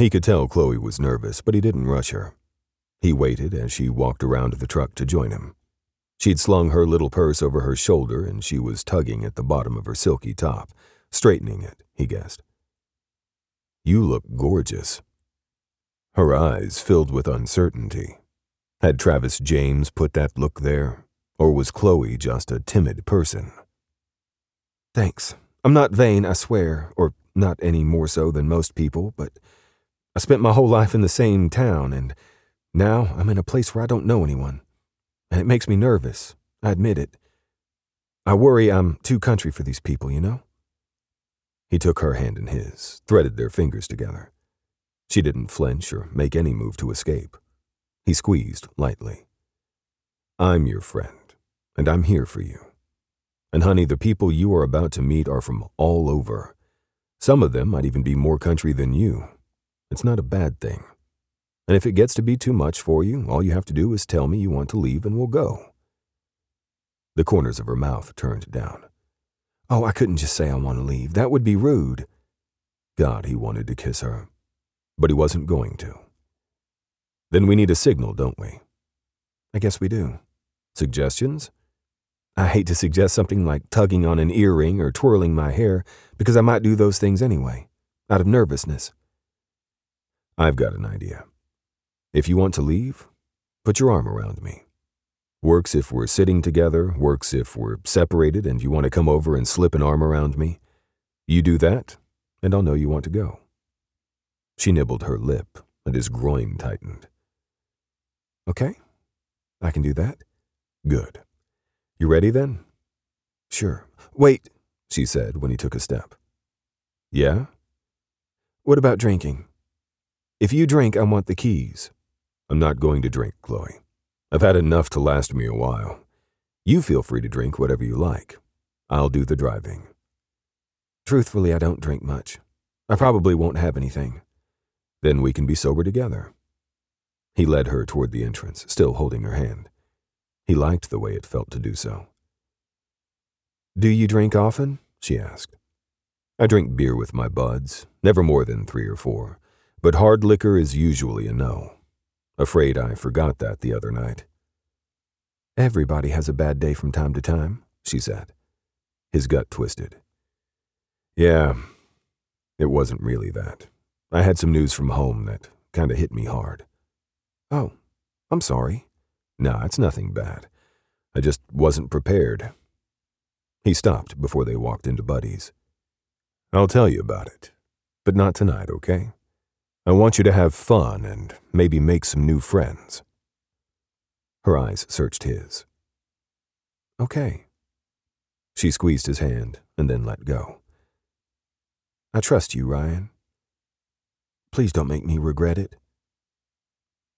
He could tell Chloe was nervous, but he didn't rush her. He waited as she walked around to the truck to join him. She'd slung her little purse over her shoulder and she was tugging at the bottom of her silky top, straightening it, he guessed. "You look gorgeous." Her eyes filled with uncertainty. Had Travis James put that look there, or was Chloe just a timid person? "Thanks. I'm not vain, I swear, or not any more so than most people, but I spent my whole life in the same town, and now I'm in a place where I don't know anyone. And it makes me nervous, I admit it. I worry I'm too country for these people, you know?" He took her hand in his, threaded their fingers together. She didn't flinch or make any move to escape. He squeezed lightly. "I'm your friend, and I'm here for you. And honey, the people you are about to meet are from all over. Some of them might even be more country than you. It's not a bad thing. And if it gets to be too much for you, all you have to do is tell me you want to leave and we'll go." The corners of her mouth turned down. "Oh, I couldn't just say I want to leave. That would be rude." God, he wanted to kiss her, but he wasn't going to. "Then we need a signal, don't we?" "I guess we do." "Suggestions?" "I hate to suggest something like tugging on an earring or twirling my hair, because I might do those things anyway, out of nervousness." "I've got an idea. If you want to leave, put your arm around me. Works if we're sitting together, works if we're separated and you want to come over and slip an arm around me. You do that, and I'll know you want to go." She nibbled her lip, and his groin tightened. "Okay, I can do that." "Good. You ready then?" "Sure. Wait," she said when he took a step. "Yeah?" "What about drinking? If you drink, I want the keys." "I'm not going to drink, Chloe. I've had enough to last me a while. You feel free to drink whatever you like. I'll do the driving." "Truthfully, I don't drink much. I probably won't have anything." "Then we can be sober together." He led her toward the entrance, still holding her hand. He liked the way it felt to do so. "Do you drink often?" she asked. "I drink beer with my buds, never more than 3 or 4, but hard liquor is usually a no. Afraid I forgot that the other night." "Everybody has a bad day from time to time," she said. His gut twisted. "Yeah, it wasn't really that. I had some news from home that kind of hit me hard." "Oh, I'm sorry." "Nah, it's nothing bad. I just wasn't prepared." He stopped before they walked into Buddy's. "I'll tell you about it, but not tonight, okay? I want you to have fun and maybe make some new friends." Her eyes searched his. "Okay." She squeezed his hand and then let go. "I trust you, Ryan. Please don't make me regret it."